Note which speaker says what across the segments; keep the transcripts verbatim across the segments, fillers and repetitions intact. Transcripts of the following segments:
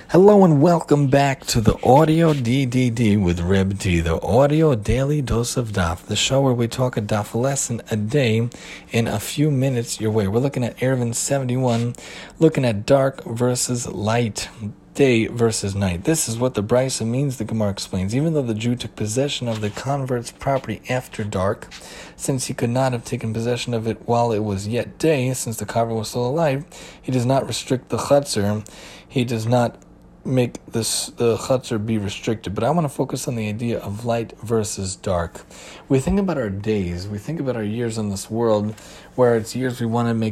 Speaker 1: Hello and welcome back to the Audio D D D with Reb T, the Audio Daily Dose of Daf, the show where we talk a Daf lesson a day in a few minutes your way. We're looking at Eruvin seventy-one, looking at dark versus light, day versus night. This is what the Brisa means, the Gemara explains. Even though the Jew took possession of the convert's property after dark, since he could not have taken possession of it while it was yet day, since the convert was still alive, he does not restrict the chutzner. He does not make this the chutzner be restricted. But I want to focus on the idea of light versus dark. We think about our days, we think about our years in this world, where it's years we want to make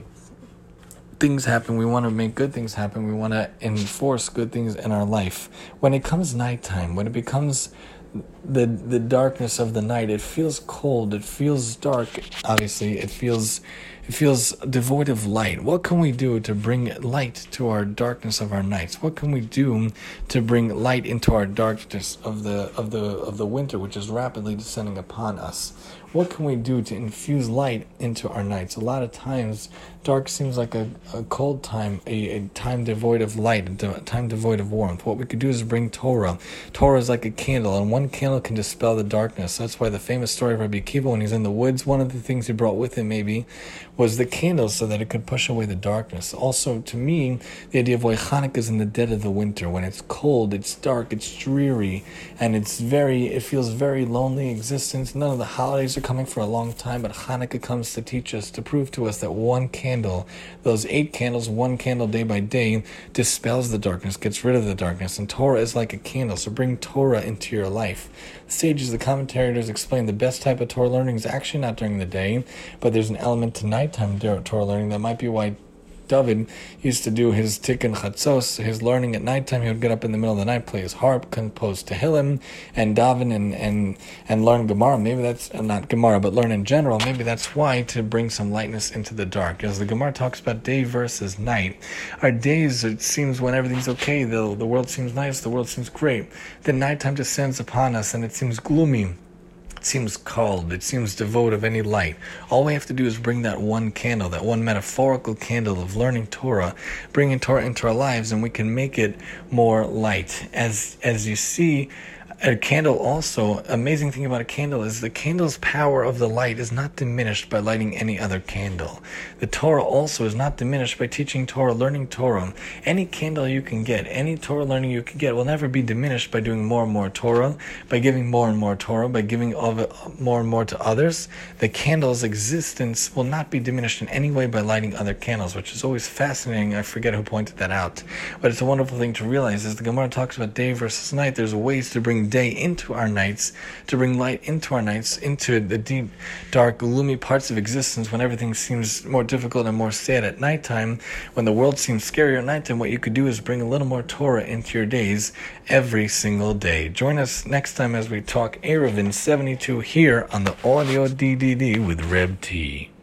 Speaker 1: things happen, we want to make good things happen, we want to enforce good things in our life. When it comes nighttime, when it becomes the the darkness of the night, it feels cold, it feels dark, obviously, it feels it feels devoid of light. What can we do to bring light to our darkness of our nights? What can we do to bring light into our darkness of the of the of the winter, which is rapidly descending upon us? What can we do to infuse light into our nights? A lot of times, dark seems like a, a cold time, a, a time devoid of light, a time devoid of warmth. What we could do is bring Torah. Torah is like a candle, and one candle can dispel the darkness. That's why the famous story of Rabbi Akiva, when he's in the woods, one of the things he brought with him maybe was the candle so that it could push away the darkness. Also, to me, the idea of why Hanukkah is in the dead of the winter. When it's cold, it's dark, it's dreary, and it's very, it feels very lonely existence. None of the holidays are coming for a long time, but Hanukkah comes to teach us, to prove to us that one candle, those eight candles, one candle day by day, dispels the darkness, gets rid of the darkness, and Torah is like a candle, so bring Torah into your life. The sages, the commentators explain the best type of Torah learning is actually not during the day, but there's an element to nighttime Torah learning. That might be why David used to do his tikkun chatzos, his learning at nighttime. He would get up in the middle of the night, play his harp, compose Tehillim, and daven and, and, and learn Gemara. Maybe that's, uh, not Gemara, but learn in general. Maybe that's why, to bring some lightness into the dark. As the Gemara talks about day versus night. Our days, it seems when everything's okay, the, the world seems nice, the world seems great. Then nighttime descends upon us and it seems gloomy. It seems cold, it seems devoid of any light. All we have to do is bring that one candle, that one metaphorical candle of learning Torah, bringing Torah into our lives, and we can make it more light. As as you see, a candle also, amazing thing about a candle is the candle's power of the light is not diminished by lighting any other candle. The Torah also is not diminished by teaching Torah, learning Torah. Any candle you can get, any Torah learning you can get will never be diminished by doing more and more Torah, by giving more and more Torah, by giving of it more and more to others. The candle's existence will not be diminished in any way by lighting other candles, which is always fascinating. I forget who pointed that out. But it's a wonderful thing to realize. As the Gemara talks about day versus night, there's ways to bring day into our nights, to bring light into our nights, into the deep, dark, gloomy parts of existence when everything seems more difficult and more sad at nighttime. When the world seems scarier at nighttime, what you could do is bring a little more Torah into your days every single day. Join us next time as we talk Eruvin seventy-two here on the Audio D D D with Reb T.